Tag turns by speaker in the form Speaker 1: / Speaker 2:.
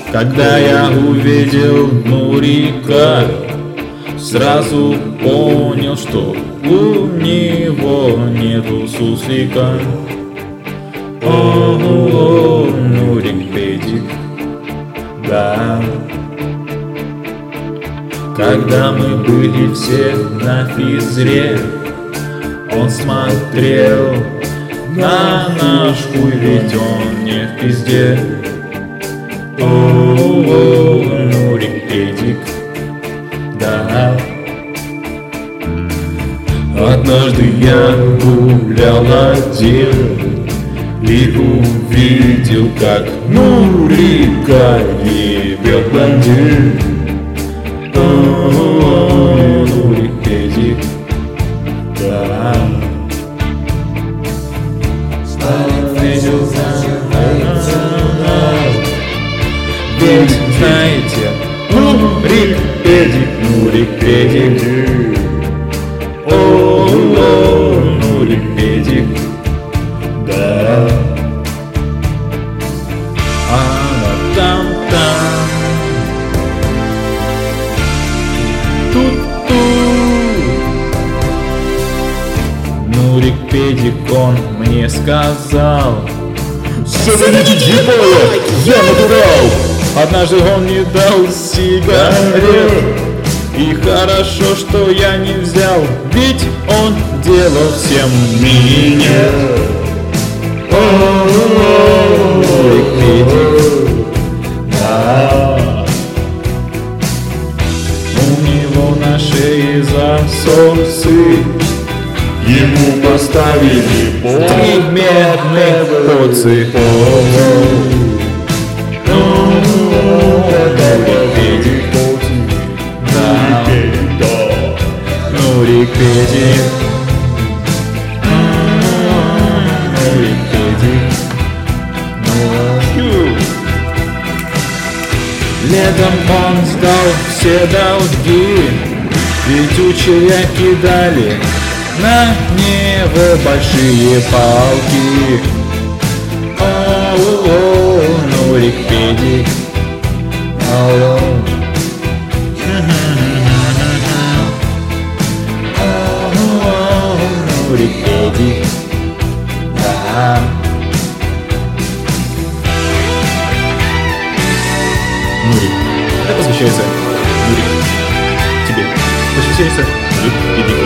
Speaker 1: Когда я увидел Нурика, сразу понял, что у него нету суслика. О, Нурик Педик, да. Когда мы были все на физре, он смотрел на наш хуй, ведь он не в пизде. О, Нурик Педик, да. Однажды я гулял один и увидел, как Нурика ебет блондин. О, Нурик Педик, да. Ведь знаете, Нурик Педик, Нурик Педик. О, Нурик Педик, да. Там-там, тут-тут. Нурик Педик, он мне сказал:
Speaker 2: заведите ебало, я натурал.
Speaker 1: однажды он мне дал сигарет, и хорошо, что я не взял, ведь он делал всем меня. О, Нурик Педик, да. У него на шее засосы,
Speaker 2: Ему поставили
Speaker 1: 3 медных поцы. Нурик Педик, да. Нурик Педик, Нурик Педик, летом он сдал все долги, ведь учителя кидали на него большие палки. О, Нурик Педик, о, Нурик Педик, да. Нурик, это посвящается Нурик тебе. Посвящается Нурик Педик.